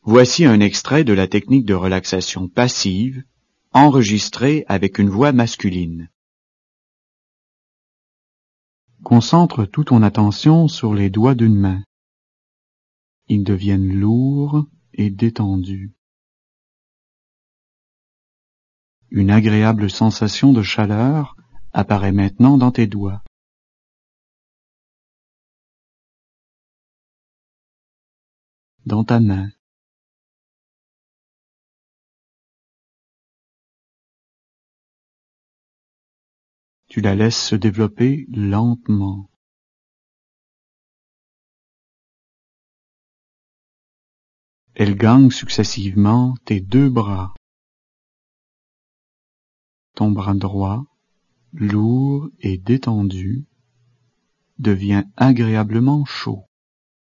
Voici un extrait de la technique de relaxation passive, enregistrée avec une voix masculine. Concentre toute ton attention sur les doigts d'une main. Ils deviennent lourds et détendus. Une agréable sensation de chaleur apparaît maintenant dans tes doigts. Dans ta main. Tu la laisses se développer lentement. Elle gagne successivement tes deux bras. Ton bras droit, lourd et détendu, devient agréablement chaud.